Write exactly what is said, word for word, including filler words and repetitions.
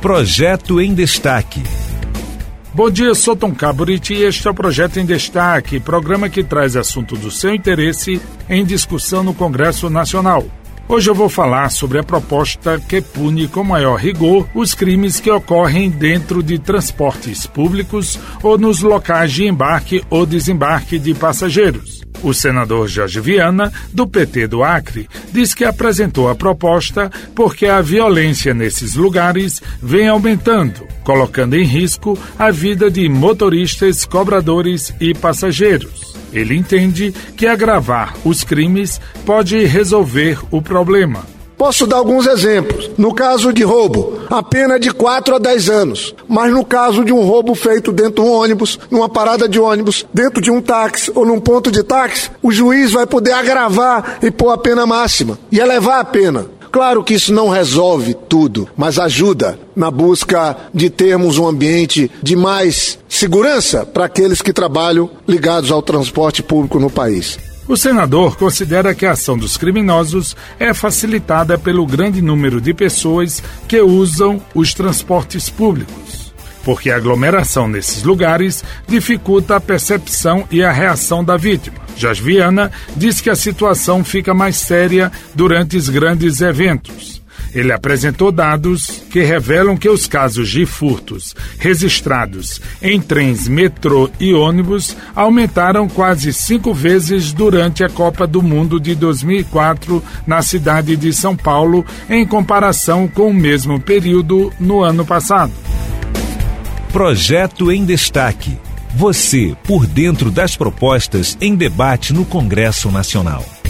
Projeto em Destaque. Bom dia, sou Tom Caburiti e este é o Projeto em Destaque, programa que traz assunto do seu interesse em discussão no Congresso Nacional. Hoje eu vou falar sobre a proposta que pune com maior rigor os crimes que ocorrem dentro de transportes públicos ou nos locais de embarque ou desembarque de passageiros. O senador Jorge Viana, do P T do Acre, diz que apresentou a proposta porque a violência nesses lugares vem aumentando, colocando em risco a vida de motoristas, cobradores e passageiros. Ele entende que agravar os crimes pode resolver o problema. Posso dar alguns exemplos. No caso de roubo, a pena é de quatro a dez anos. Mas no caso de um roubo feito dentro de um ônibus, numa parada de ônibus, dentro de um táxi ou num ponto de táxi, o juiz vai poder agravar e pôr a pena máxima e elevar a pena. Claro que isso não resolve tudo, mas ajuda na busca de termos um ambiente de mais segurança para aqueles que trabalham ligados ao transporte público no país. O senador considera que a ação dos criminosos é facilitada pelo grande número de pessoas que usam os transportes públicos, porque a aglomeração nesses lugares dificulta a percepção e a reação da vítima. Jorge Viana diz que a situação fica mais séria durante os grandes eventos. Ele apresentou dados que revelam que os casos de furtos registrados em trens, metrô e ônibus aumentaram quase cinco vezes durante a Copa do Mundo de dois mil e quatro na cidade de São Paulo, em comparação com o mesmo período no ano passado. Projeto em Destaque. Você por dentro das propostas em debate no Congresso Nacional.